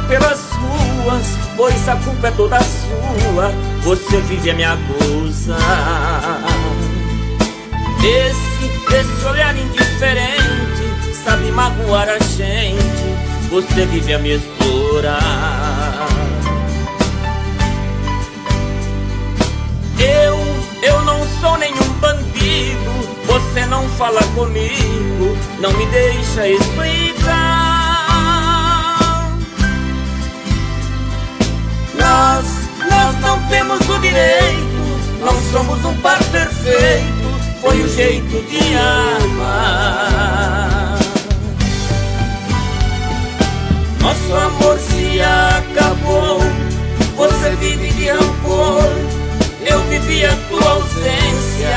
pelas ruas, pois a culpa é toda sua. Você vive a me acusar. Esse olhar indiferente sabe magoar a gente. Você vive a me explorar. Eu não sou nenhum bandido. Você não fala comigo, não me deixa explicar. Nós não temos o direito, não somos um par perfeito. Foi o jeito de amar. Nosso amor se acabou. Você vive de rancor, eu vivi a tua ausência.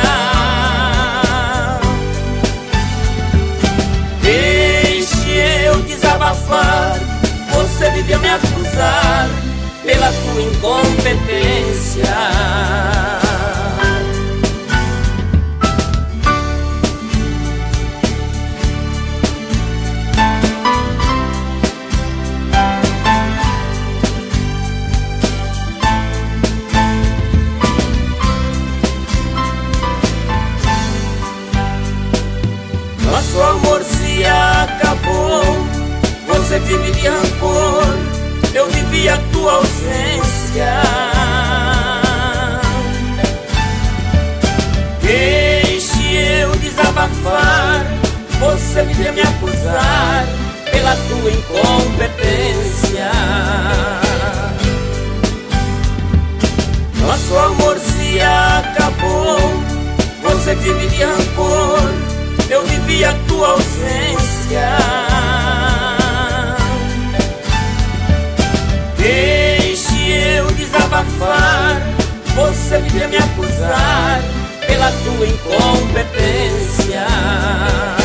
Deixe eu desabafar. Você vive a me acusar pela tua incompetência. Nosso amor se acabou. Você vive de rancor, eu vivi a tua ausência. Deixe eu desabafar. Você vive a me acusar pela tua incompetência. Nosso amor se acabou. Você vive de rancor, eu vivi a tua ausência. Deixe eu desabafar. Você vive a me acusar pela tua incompetência.